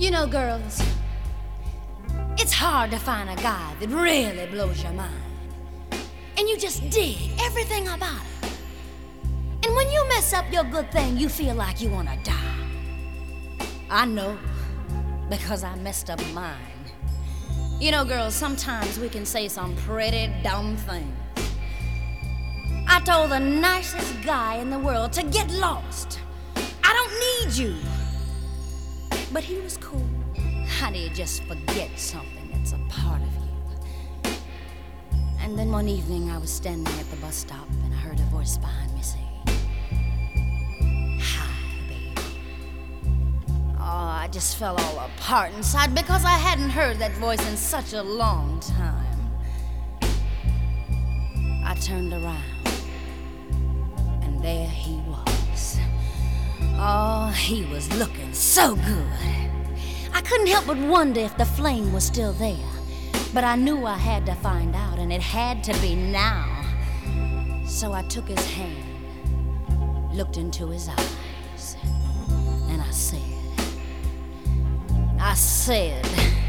You know, girls, it's hard to find a guy that really blows your mind. And you just dig everything about him. And when you mess up your good thing, you feel like you want to die. I know, because I messed up mine. You know, girls, sometimes we can say some pretty dumb things. I told the nicest guy in the world to get lost. I don't need you. But he was cool. How do you just forget something that's a part of you? And then one evening I was standing at the bus stop and I heard a voice behind me say, "Hi, baby." Oh, I just fell all apart inside because I hadn't heard that voice in such a long time. I turned around and there he was. Oh, he was looking so good. I couldn't help but wonder if the flame was still there. But I knew I had to find out, and it had to be now. So I took his hand, looked into his eyes, and I said,